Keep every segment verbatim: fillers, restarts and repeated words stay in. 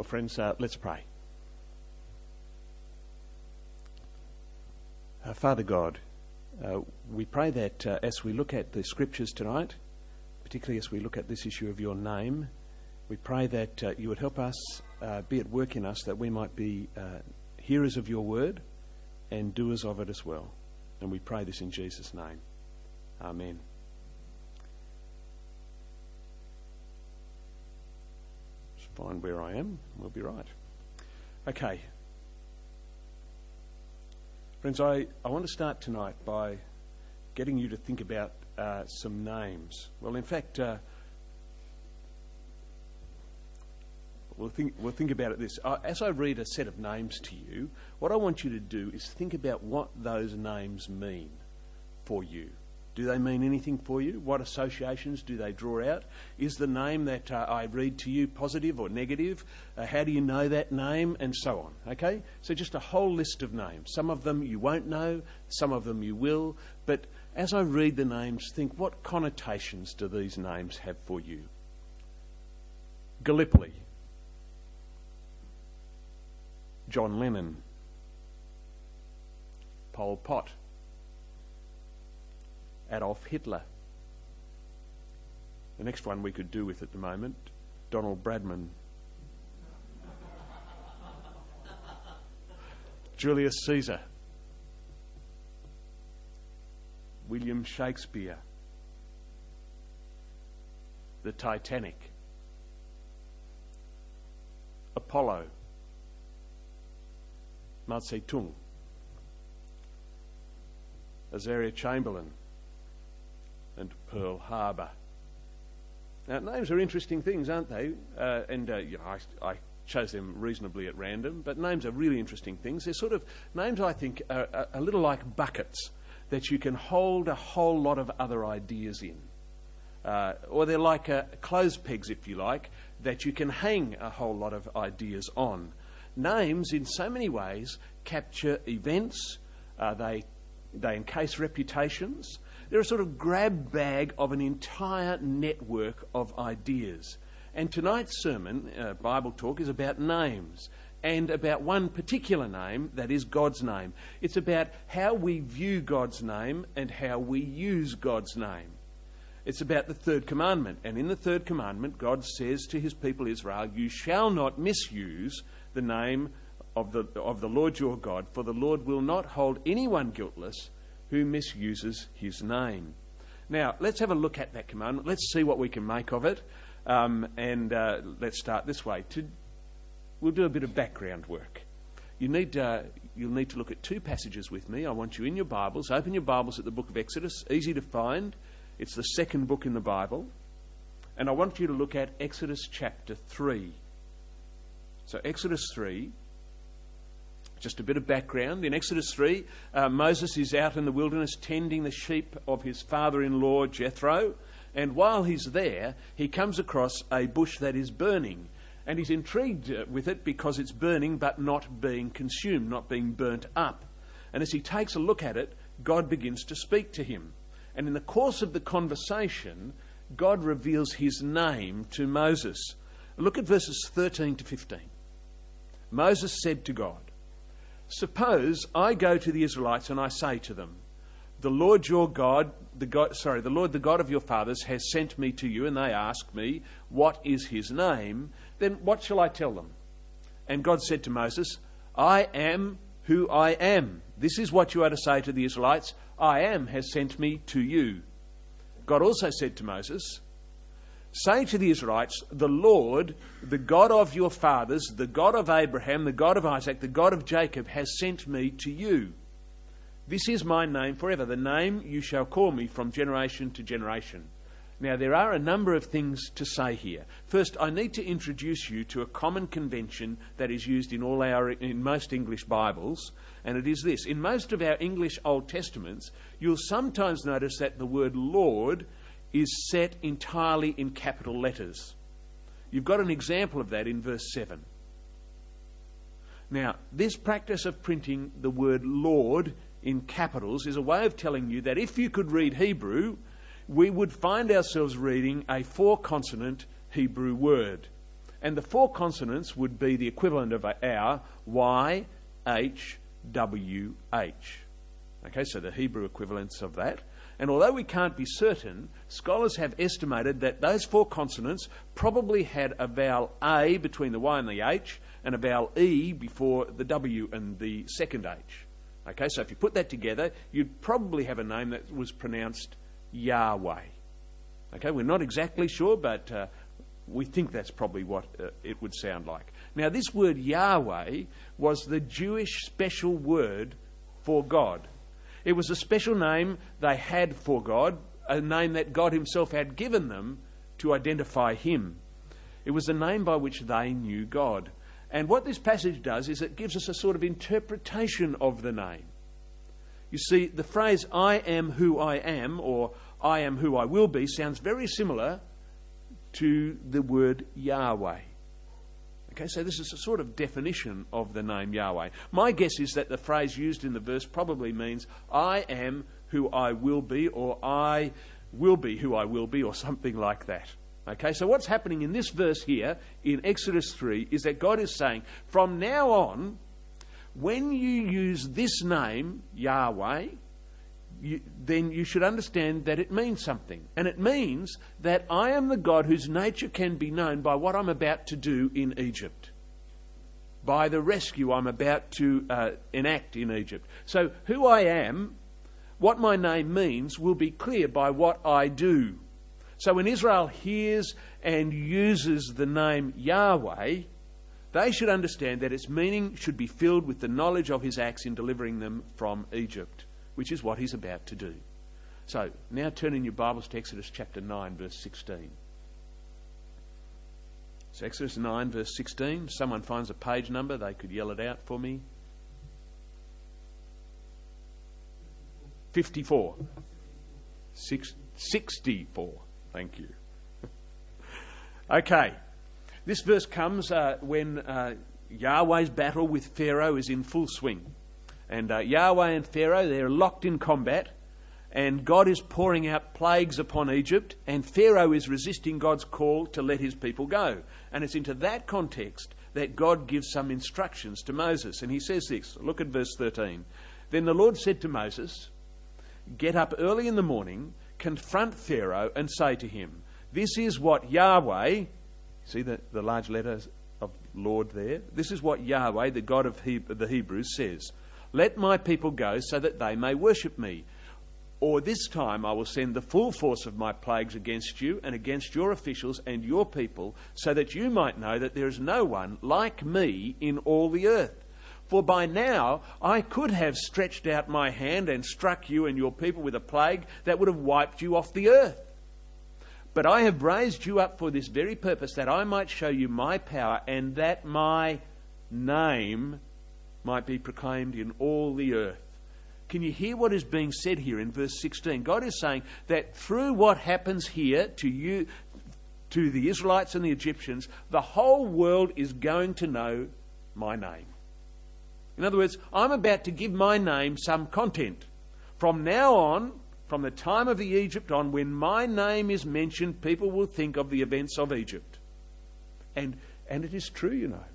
Well, friends, uh, let's pray. Uh, Father God, uh, we pray that uh, as we look at the Scriptures tonight, particularly as we look at this issue of your name, we pray that uh, you would help us, uh, be at work in us, that we might be uh, hearers of your word and doers of it as well. And we pray this in Jesus' name. Amen. Just find where I am. We'll be right. Okay. Friends, I, I want to start tonight by getting you to think about uh, some names. Well, in fact, uh, we'll think, we'll think about it this. Uh, as I read a set of names to you, what I want you to do is think about what those names mean for you. Do they mean anything for you? What associations do they draw out? Is the name that uh, I read to you positive or negative? Uh, how do you know that name? And so on. Okay? So just a whole list of names. Some of them you won't know, some of them you will. But as I read the names, think, what connotations do these names have for you? Gallipoli. John Lennon. Pol Pot. Adolf Hitler. The next one we could do with at the moment, Donald Bradman. Julius Caesar. William Shakespeare. The Titanic. Apollo. Mao Zedong. Azaria Chamberlain. And Pearl Harbor. Now, names are interesting things, aren't they? Uh, and uh, you know, I, I chose them reasonably at random, but names are really interesting things. They're sort of names, I think, are, are a little like buckets that you can hold a whole lot of other ideas in. Uh, or they're like uh, clothes pegs, if you like, that you can hang a whole lot of ideas on. Names, in so many ways, capture events. Uh, they they encase reputations. They're a sort of grab bag of an entire network of ideas. And tonight's sermon, uh, Bible Talk, is about names, and about one particular name, that is God's name. It's about how we view God's name and how we use God's name. It's about the third commandment. And in the third commandment, God says to his people Israel, "You shall not misuse the name of the, of the Lord your God, for the Lord will not hold anyone guiltless who misuses his name." Now, let's have a look at that commandment. Let's see what we can make of it. Um, and uh, let's start this way. To, we'll do a bit of background work. You need, uh, you'll need to look at two passages with me. I want you in your Bibles. Open your Bibles at the book of Exodus. Easy to find. It's the second book in the Bible. And I want you to look at Exodus chapter three. So Exodus three. Just a bit of background. In Exodus three, uh, Moses is out in the wilderness tending the sheep of his father-in-law Jethro. And while he's there, he comes across a bush that is burning. And he's intrigued with it because it's burning but not being consumed, not being burnt up. And as he takes a look at it, God begins to speak to him. And in the course of the conversation, God reveals his name to Moses. Look at verses thirteen to fifteen. Moses said to God, "Suppose I go to the Israelites and I say to them, the Lord your God, the God, sorry, the Lord, the God of your fathers, has sent me to you, and they ask me, what is his name? Then what shall I tell them?" And God said to Moses, "I am who I am. This is what you are to say to the Israelites. I am has sent me to you." God also said to Moses, "Say to the Israelites, the Lord, the God of your fathers, the God of Abraham, the God of Isaac, the God of Jacob, has sent me to you. This is my name forever, the name you shall call me from generation to generation." Now, there are a number of things to say here. First, I need to introduce you to a common convention that is used in all our in most English Bibles, and it is this. In most of our English Old Testaments, you'll sometimes notice that the word Lord is set entirely in capital letters. You've got an example of that in verse seven. Now, this practice of printing the word Lord in capitals is a way of telling you that if you could read Hebrew, we would find ourselves reading a four-consonant Hebrew word. And the four consonants would be the equivalent of our Y, H, W, H. Okay, so the Hebrew equivalents of that. And although we can't be certain, scholars have estimated that those four consonants probably had a vowel A between the Y and the H, and a vowel E before the W and the second H. Okay, so if you put that together, you'd probably have a name that was pronounced Yahweh. Okay, we're not exactly sure, but uh, we think that's probably what uh, it would sound like. Now, this word Yahweh was the Jewish special word for God. It was a special name they had for God, a name that God himself had given them to identify him. It was the name by which they knew God. And what this passage does is it gives us a sort of interpretation of the name. You see, the phrase, I am who I am, or I am who I will be, sounds very similar to the word Yahweh. Okay, so this is a sort of definition of the name Yahweh. My guess is that the phrase used in the verse probably means, I am who I will be, or I will be who I will be, or something like that. Okay, so what's happening in this verse here, in Exodus three, is that God is saying, from now on, when you use this name, Yahweh, you, then you should understand that it means something. And it means that I am the God whose nature can be known by what I'm about to do in Egypt, by the rescue I'm about to uh, enact in Egypt. So who I am, what my name means, will be clear by what I do. So when Israel hears and uses the name Yahweh, they should understand that its meaning should be filled with the knowledge of his acts in delivering them from Egypt, which is what he's about to do. So, now turn in your Bibles to Exodus chapter nine, verse sixteen. So Exodus nine, verse sixteen. If someone finds a page number, they could yell it out for me. fifty-four. Six, sixty-four. Thank you. Okay. This verse comes uh, when uh, Yahweh's battle with Pharaoh is in full swing. And uh, Yahweh and Pharaoh, they're locked in combat. And God is pouring out plagues upon Egypt. And Pharaoh is resisting God's call to let his people go. And it's into that context that God gives some instructions to Moses. And he says this. Look at verse thirteen. Then the Lord said to Moses, get up early in the morning, confront Pharaoh and say to him, this is what Yahweh... See the, the large letters of Lord there? This is what Yahweh, the God of he- the Hebrews, says. Let my people go so that they may worship me. Or this time I will send the full force of my plagues against you and against your officials and your people, so that you might know that there is no one like me in all the earth. For by now I could have stretched out my hand and struck you and your people with a plague that would have wiped you off the earth. But I have raised you up for this very purpose, that I might show you my power and that my name might be proclaimed in all the earth. Can you hear what is being said here in verse sixteen? God is saying that through what happens here to you, to the Israelites and the Egyptians, the whole world is going to know my name. In other words, I'm about to give my name some content. From now on, from the time of the Egypt on, when my name is mentioned, people will think of the events of Egypt. And and it is true, you know.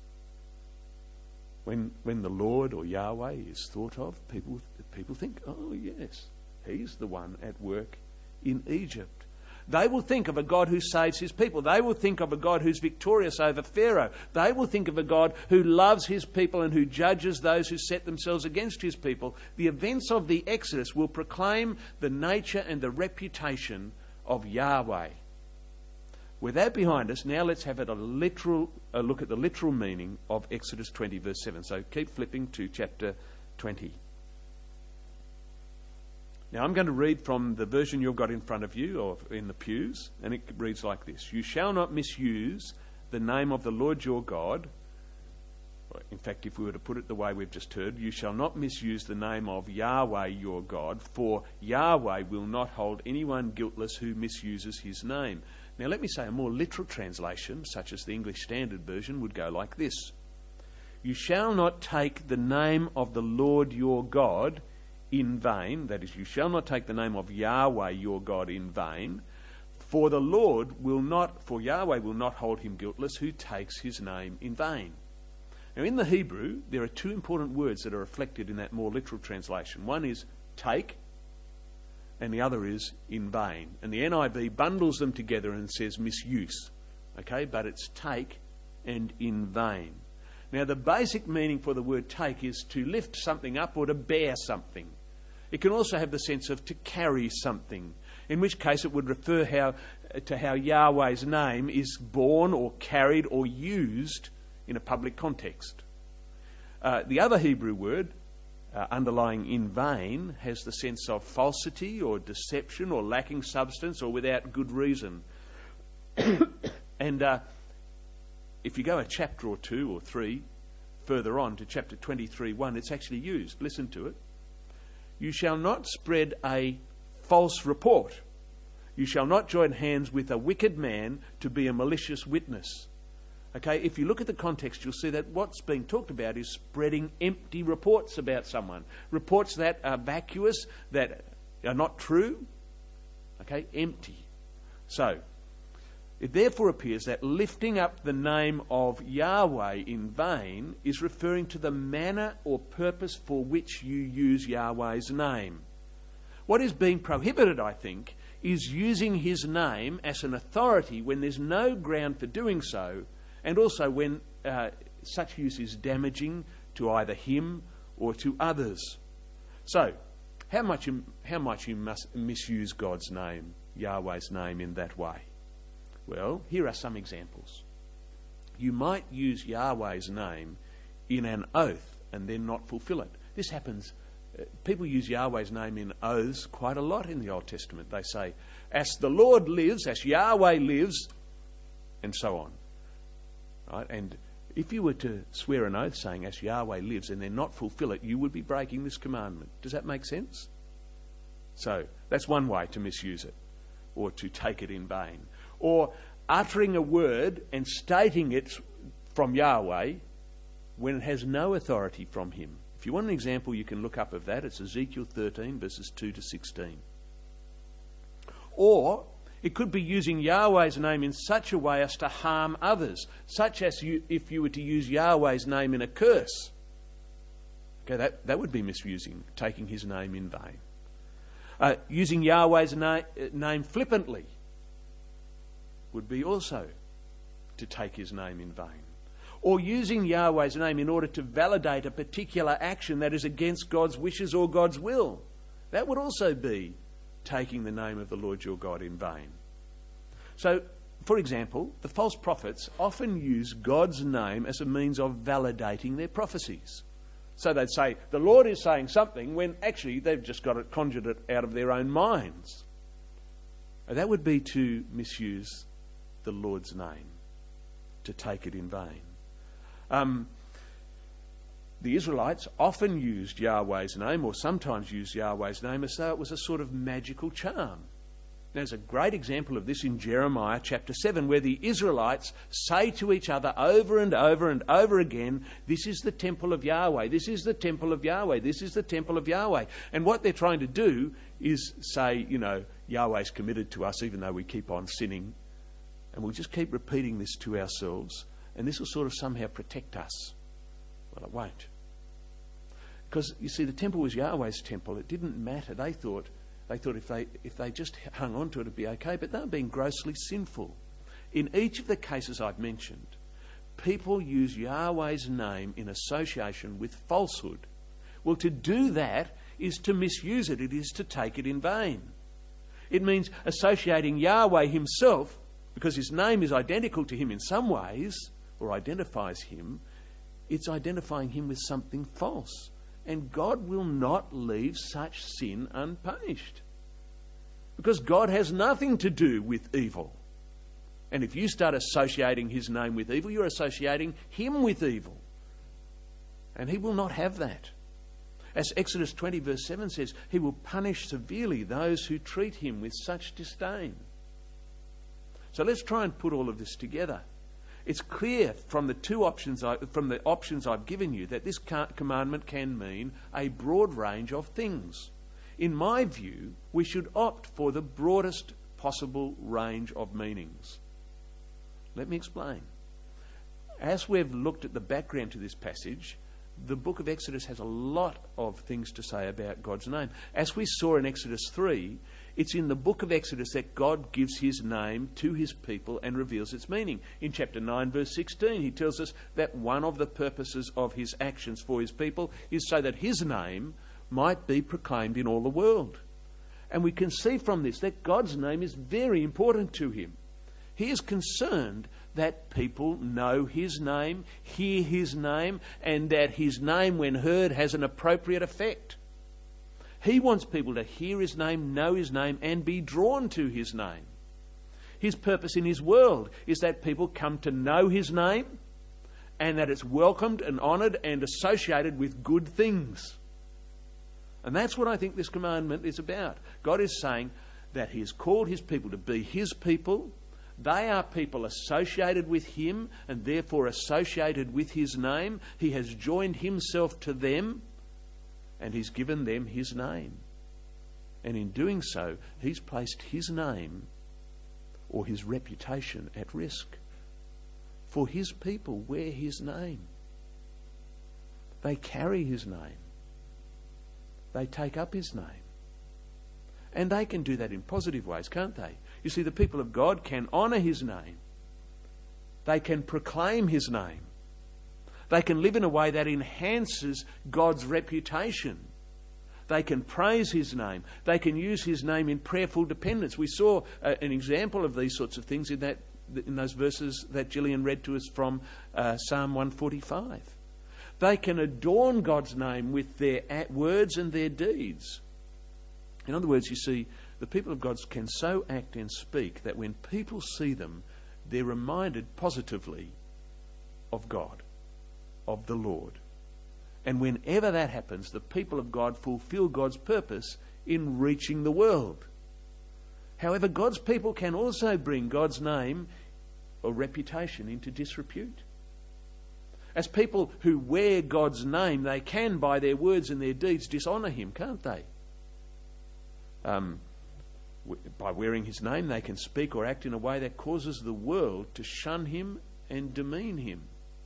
When when the Lord or Yahweh is thought of, people people think, oh yes, he's the one at work in Egypt. They will think of a God who saves his people. They will think of a God who's victorious over Pharaoh. They will think of a God who loves his people and who judges those who set themselves against his people. The events of the Exodus will proclaim the nature and the reputation of Yahweh. With that behind us, now let's have a literal a look at the literal meaning of Exodus twenty, verse seven. So keep flipping to chapter twenty. Now I'm going to read from the version you've got in front of you, or in the pews, and it reads like this. You shall not misuse the name of the Lord your God. In fact, if we were to put it the way we've just heard, you shall not misuse the name of Yahweh your God, for Yahweh will not hold anyone guiltless who misuses his name. Now let me say a more literal translation, such as the English Standard Version, would go like this. You shall not take the name of the Lord your God in vain, that is, you shall not take the name of Yahweh your God in vain, For the Lord will not, for Yahweh will not hold him guiltless who takes his name in vain. Now in the Hebrew, there are two important words that are reflected in that more literal translation. One is take, and the other is in vain. And the N I V bundles them together and says misuse. Okay, but it's take and in vain. Now the basic meaning for the word take is to lift something up or to bear something. It can also have the sense of to carry something, in which case it would refer how, to how Yahweh's name is borne or carried or used in a public context. Uh, the other Hebrew word, uh, underlying in vain, has the sense of falsity or deception or lacking substance or without good reason. And uh, if you go a chapter or two or three further on to chapter twenty-three one, it's actually used. Listen to it. You shall not spread a false report. You shall not join hands with a wicked man to be a malicious witness. Okay, if you look at the context, you'll see that what's being talked about is spreading empty reports about someone. Reports that are vacuous, that are not true. Okay, empty. So, it therefore appears that lifting up the name of Yahweh in vain is referring to the manner or purpose for which you use Yahweh's name. What is being prohibited, I think, is using his name as an authority when there's no ground for doing so, and also when uh, such use is damaging to either him or to others. So, how much you, how much you must misuse God's name, Yahweh's name, in that way? Well, here are some examples. You might use Yahweh's name in an oath and then not fulfill it. This happens. Uh, people use Yahweh's name in oaths quite a lot in the Old Testament. They say, as the Lord lives, as Yahweh lives, and so on. Right? And if you were to swear an oath saying, as Yahweh lives, and then not fulfill it, you would be breaking this commandment. Does that make sense? So, that's one way to misuse it, or to take it in vain. Or uttering a word and stating it from Yahweh when it has no authority from him. If you want an example, you can look up of that. It's Ezekiel thirteen, verses two to sixteen. Or it could be using Yahweh's name in such a way as to harm others, such as you, if you were to use Yahweh's name in a curse. Okay, that, that would be misusing, taking his name in vain. Uh, using Yahweh's na- name flippantly would be also to take his name in vain. Or using Yahweh's name in order to validate a particular action that is against God's wishes or God's will. That would also be taking the name of the Lord your God in vain. So, for example, the false prophets often use God's name as a means of validating their prophecies. So they'd say, the Lord is saying something, when actually they've just got it, conjured it out of their own minds. And that would be to misuse the Lord's name, to take it in vain. Um, the Israelites often used Yahweh's name, or sometimes used Yahweh's name, as though it was a sort of magical charm. There's a great example of this in Jeremiah chapter seven, where the Israelites say to each other over and over and over again, this is the temple of Yahweh, this is the temple of Yahweh, this is the temple of Yahweh. And what they're trying to do is say, you know, Yahweh's committed to us even though we keep on sinning. And we'll just keep repeating this to ourselves, and this will sort of somehow protect us. Well, it won't. Because, you see, the temple was Yahweh's temple. It didn't matter. They thought they thought if they if they just hung on to it, it'd be okay, but they were being grossly sinful. In each of the cases I've mentioned, people use Yahweh's name in association with falsehood. Well, to do that is to misuse it. It is to take it in vain. It means associating Yahweh himself, because his name is identical to him in some ways, or identifies him, it's identifying him with something false. And God will not leave such sin unpunished. Because God has nothing to do with evil. And if you start associating his name with evil, you're associating him with evil. And he will not have that. As Exodus twenty verse seven says, he will punish severely those who treat him with such disdain. So let's try and put all of this together. It's clear from the two options, I, from the options I've given you, that this commandment can mean a broad range of things. In my view, we should opt for the broadest possible range of meanings. Let me explain. As we've looked at the background to this passage, the book of Exodus has a lot of things to say about God's name. As we saw in Exodus three, it's in the book of Exodus that God gives his name to his people and reveals its meaning. In chapter nine, verse sixteen, he tells us that one of the purposes of his actions for his people is so that his name might be proclaimed in all the world. And we can see from this that God's name is very important to him. He is concerned that people know his name, hear his name, and that his name, when heard, has an appropriate effect. He wants people to hear his name, know his name, and be drawn to his name. His purpose in his world is that people come to know his name and that it's welcomed and honoured and associated with good things. And that's what I think this commandment is about. God is saying that he has called his people to be his people. They are people associated with him and therefore associated with his name. He has joined himself to them and he's given them his name. And in doing so, he's placed his name or his reputation at risk. For his people wear his name. They carry his name. They take up his name. And they can do that in positive ways, can't they? You see, the people of God can honour his name. They can proclaim his name. They can live in a way that enhances God's reputation. They can praise his name. They can use his name in prayerful dependence. We saw uh, an example of these sorts of things in that in those verses that Gillian read to us from uh, Psalm one forty-five. They can adorn God's name with their words and their deeds. In other words, you see, the people of God can so act and speak that when people see them, they're reminded positively of God, of the Lord. And whenever that happens, the people of God fulfill God's purpose in reaching the world. However, God's people can also bring God's name or reputation into disrepute. As people who wear God's name, they can, by their words and their deeds, dishonour him, can't they? Um, w- by wearing his name, they can speak or act in a way that causes the world to shun him and demean him.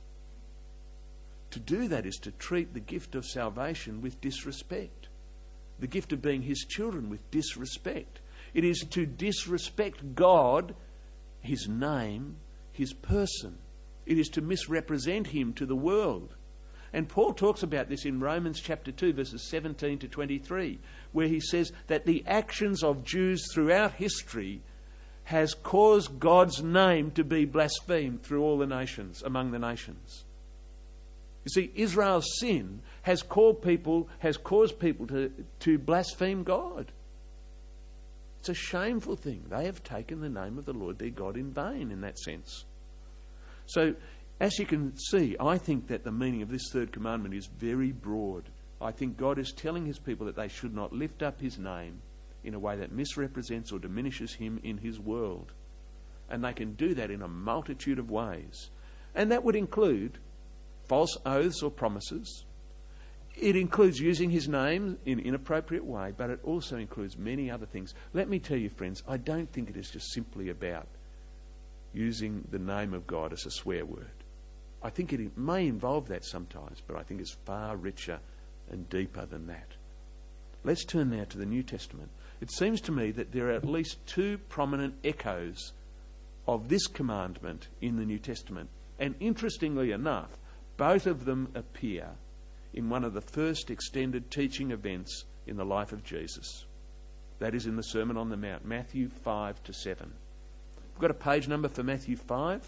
To do that is to treat the gift of salvation with disrespect. The gift of being his children with disrespect. It is to disrespect God, his name, his person. It is to misrepresent him to the world. And Paul talks about this in Romans chapter two, verses seventeen to twenty-three, where he says that the actions of Jews throughout history has caused God's name to be blasphemed through all the nations, among the nations. You see, Israel's sin has called people, has caused people to, to blaspheme God. It's a shameful thing. They have taken the name of the Lord their God in vain in that sense. So, as you can see, I think that the meaning of this third commandment is very broad. I think God is telling his people that they should not lift up his name in a way that misrepresents or diminishes him in his world. And they can do that in a multitude of ways. And that would include false oaths or promises. It includes using his name in an inappropriate way, but it also includes many other things. Let me tell you, friends, I don't think it is just simply about using the name of God as a swear word. I think it may involve that sometimes, but I think it's far richer and deeper than that. Let's turn now to the New Testament. It seems to me that there are at least two prominent echoes of this commandment in the New Testament. And interestingly enough, both of them appear in one of the first extended teaching events in the life of Jesus. That is in the Sermon on the Mount, Matthew five to seven. We've got a page number for Matthew five.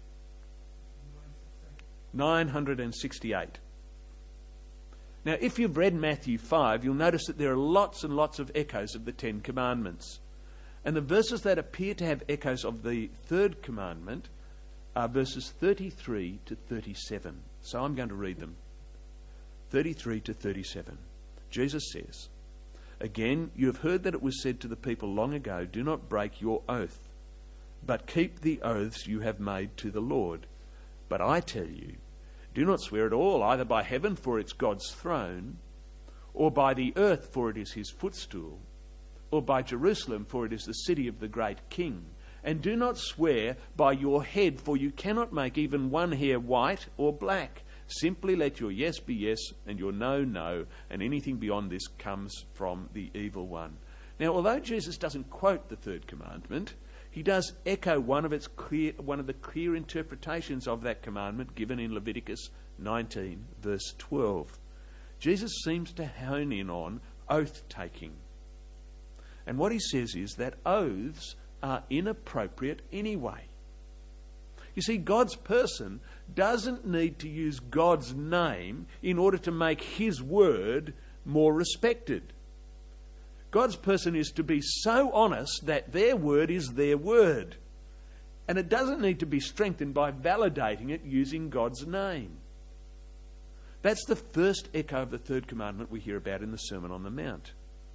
nine hundred sixty-eight. Now, if you've read Matthew five, you'll notice that there are lots and lots of echoes of the Ten Commandments. And the verses that appear to have echoes of the third commandment are verses thirty-three to thirty-seven. So I'm going to read them. thirty-three to thirty-seven. Jesus says, "Again, you have heard that it was said to the people long ago, 'Do not break your oath, but keep the oaths you have made to the Lord.' But I tell you, do not swear at all, either by heaven, for it's God's throne, or by the earth, for it is his footstool. or by Jerusalem, for it is the city of the great king. And do not swear by your head, for you cannot make even one hair white or black. Simply let your yes be yes and your no, no, and anything beyond this comes from the evil one. Now, although Jesus doesn't quote the third commandment, he does echo one of its clear, one of the clear interpretations of that commandment given in Leviticus nineteen, verse twelve. Jesus seems to hone in on oath-taking. And what he says is that oaths are inappropriate anyway. You see, God's person doesn't need to use God's name in order to make his word more respected. God's person is to be so honest that their word is their word. And it doesn't need to be strengthened by validating it using God's name. That's the first echo of the third commandment we hear about in the Sermon on the Mount.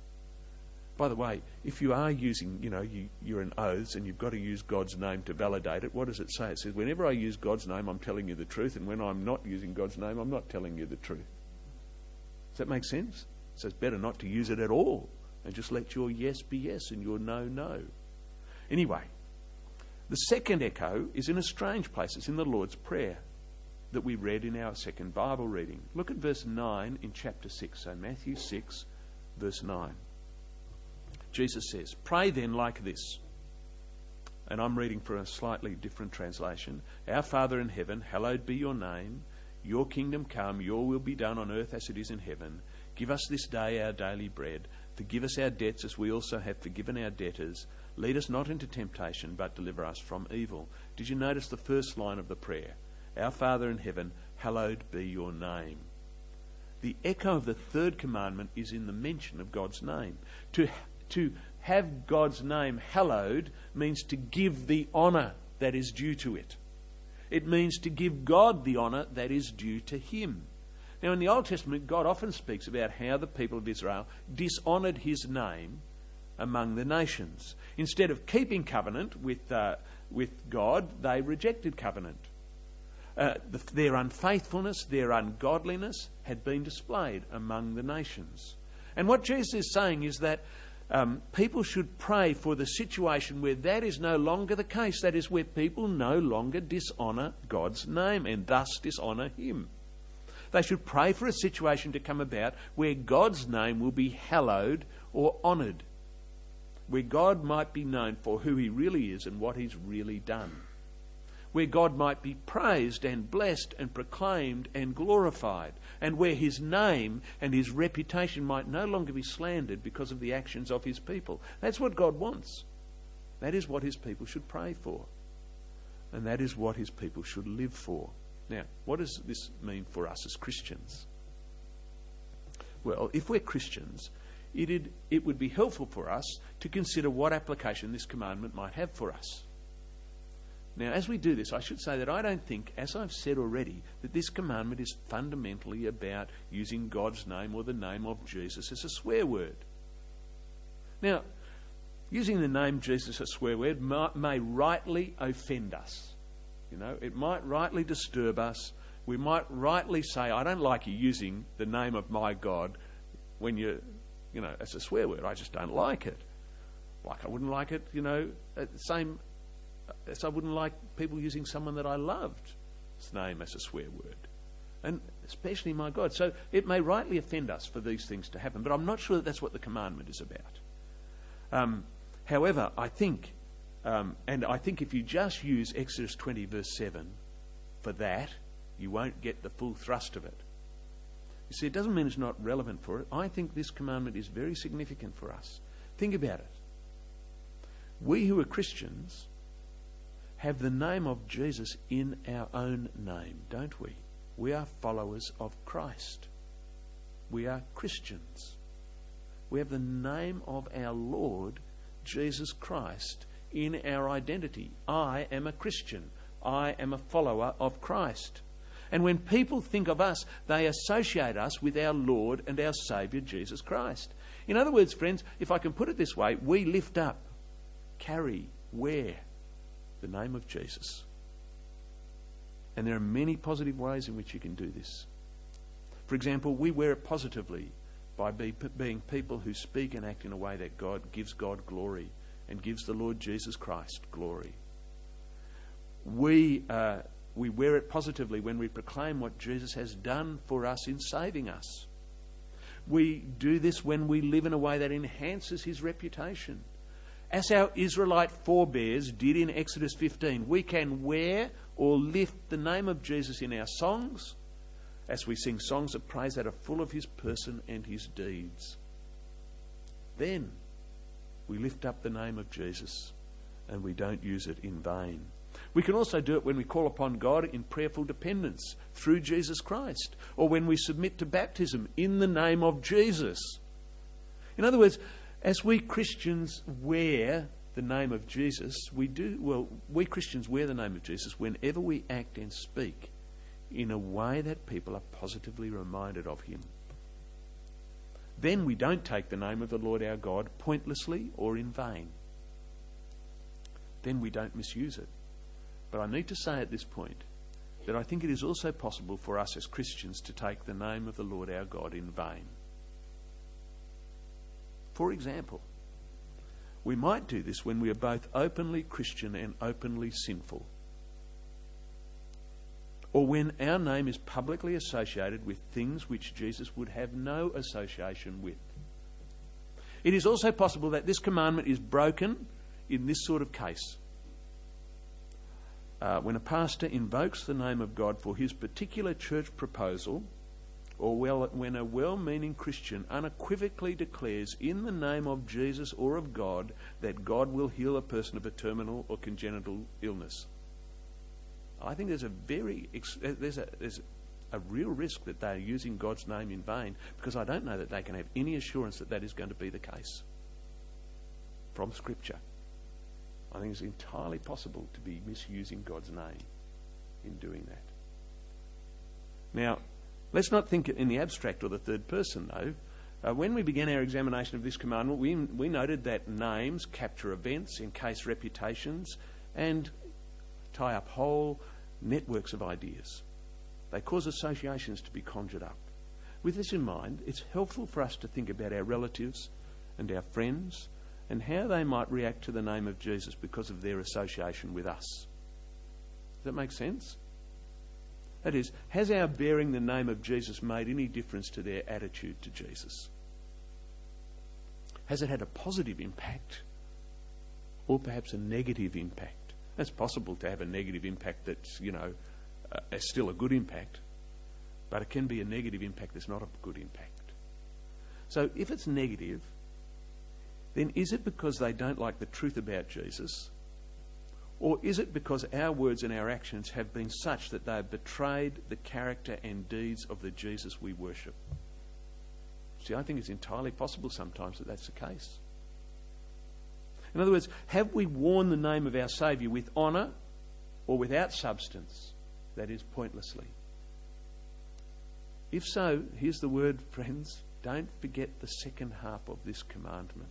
By the way, if you are using, you know, you, you're in oaths and you've got to use God's name to validate it, what does it say? It says, whenever I use God's name, I'm telling you the truth, and when I'm not using God's name, I'm not telling you the truth. Does that make sense? So it's better not to use it at all, and just let your yes be yes and your no, no. Anyway, the second echo is in a strange place. It's in the Lord's Prayer that we read in our second Bible reading. Look at verse nine in chapter six. So Matthew six, verse nine. Jesus says, pray then like this. And I'm reading from a slightly different translation. Our Father in heaven, hallowed be your name. Your kingdom come, your will be done on earth as it is in heaven. Give us this day our daily bread. Forgive us our debts as we also have forgiven our debtors. Lead us not into temptation, but deliver us from evil. Did you notice the first line of the prayer? Our Father in heaven, hallowed be your name. The echo of the third commandment is in the mention of God's name. To To have God's name hallowed means to give the honour that is due to it. It means to give God the honour that is due to him. Now, in the Old Testament, God often speaks about how the people of Israel dishonoured his name among the nations. Instead of keeping covenant with, uh, with God, they rejected covenant. Uh, the, their unfaithfulness, their ungodliness had been displayed among the nations. And what Jesus is saying is that Um, people should pray for the situation where that is no longer the case. That is where people no longer dishonour God's name and thus dishonour him. They should pray for a situation to come about where God's name will be hallowed or honoured, where God might be known for who he really is and what he's really done, where God might be praised and blessed and proclaimed and glorified, and where his name and his reputation might no longer be slandered because of the actions of his people. That's what God wants. That is what his people should pray for. And that is what his people should live for. Now, what does this mean for us as Christians? Well, if we're Christians, it'd, it would be helpful for us to consider what application this commandment might have for us. Now, as we do this, I should say that I don't think, as I've said already, that this commandment is fundamentally about using God's name or the name of Jesus as a swear word. Now, using the name Jesus as a swear word may, may rightly offend us. You know, it might rightly disturb us. We might rightly say, I don't like you using the name of my God when you, you know, as a swear word. I just don't like it. Like I wouldn't like it, you know, the same as I wouldn't like people using someone that I loved's name as a swear word. And especially my God. So it may rightly offend us for these things to happen, but I'm not sure that that's what the commandment is about. Um, however, I think, um, and I think if you just use Exodus twenty verse seven for that, you won't get the full thrust of it. You see, it doesn't mean it's not relevant for it. I think this commandment is very significant for us. Think about it. We who are Christians have the name of Jesus in our own name, don't we? We are followers of Christ. We are Christians. We have the name of our Lord Jesus Christ in our identity. I am a Christian. I am a follower of Christ. And when people think of us, they associate us with our Lord and our Saviour Jesus Christ. In other words, friends, if I can put it this way, we lift up, carry, wear the name of Jesus. And there are many positive ways in which you can do this. For example, we wear it positively by be, being people who speak and act in a way that God gives God glory and gives the Lord Jesus Christ glory. We uh, we wear it positively when we proclaim what Jesus has done for us in saving us. We do this when we live in a way that enhances his reputation. As our Israelite forebears did in Exodus fifteen, we can wear or lift the name of Jesus in our songs as we sing songs of praise that are full of his person and his deeds. Then we lift up the name of Jesus and we don't use it in vain. We can also do it when we call upon God in prayerful dependence through Jesus Christ, or when we submit to baptism in the name of Jesus. In other words, as we Christians wear the name of Jesus, we do, well, we Christians wear the name of Jesus whenever we act and speak in a way that people are positively reminded of him. Then we don't take the name of the Lord our God pointlessly or in vain. Then we don't misuse it. But I need to say at this point that I think it is also possible for us as Christians to take the name of the Lord our God in vain. For example, we might do this when we are both openly Christian and openly sinful, or when our name is publicly associated with things which Jesus would have no association with. It is also possible that this commandment is broken in this sort of case. Uh, when a pastor invokes the name of God for his particular church proposal, or well, when a well-meaning Christian unequivocally declares in the name of Jesus or of God that God will heal a person of a terminal or congenital illness. I think there's a very there's a there's a real risk that they are using God's name in vain, because I don't know that they can have any assurance that that is going to be the case from Scripture. I think it's entirely possible to be misusing God's name in doing that. Now, let's not think in the abstract or the third person, though. Uh, when we began our examination of this commandment, we, we noted that names capture events, encase reputations, and tie up whole networks of ideas. They cause associations to be conjured up. With this in mind, it's helpful for us to think about our relatives and our friends and how they might react to the name of Jesus because of their association with us. Does that make sense? That is, has our bearing the name of Jesus made any difference to their attitude to Jesus? Has it had a positive impact or perhaps a negative impact? It's possible to have a negative impact that's, you know, uh, still a good impact, but it can be a negative impact that's not a good impact. So if it's negative, then is it because they don't like the truth about Jesus? Or is it because our words and our actions have been such that they have betrayed the character and deeds of the Jesus we worship? See, I think it's entirely possible sometimes that that's the case. In other words, have we worn the name of our Saviour with honour or without substance, that is, pointlessly? If so, here's the word, friends, don't forget the second half of this commandment.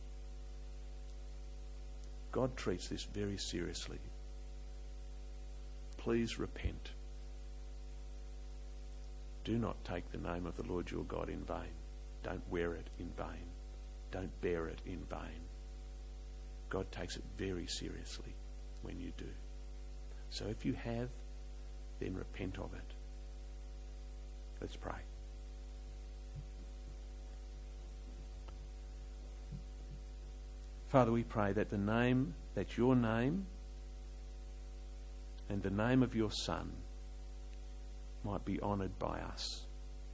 God treats this very seriously. Please repent. Do not take the name of the Lord your God in vain. Don't wear it in vain. Don't bear it in vain. God takes it very seriously when you do. So if you have, then repent of it. Let's pray. Father, we pray that the name, that your name and the name of your Son might be honoured by us.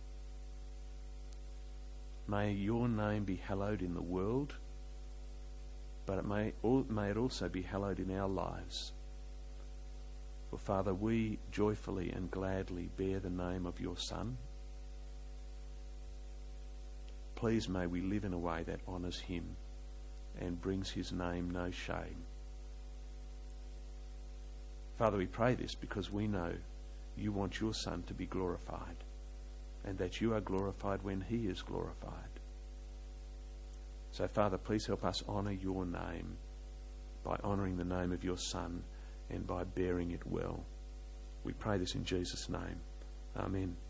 May your name be hallowed in the world, but it may, may it also be hallowed in our lives. For Father, we joyfully and gladly bear the name of your Son. Please may we live in a way that honours him and brings his name no shame. Father, we pray this because we know you want your Son to be glorified, and that you are glorified when he is glorified. So, Father, please help us honour your name by honouring the name of your Son and by bearing it well. We pray this in Jesus' name. Amen.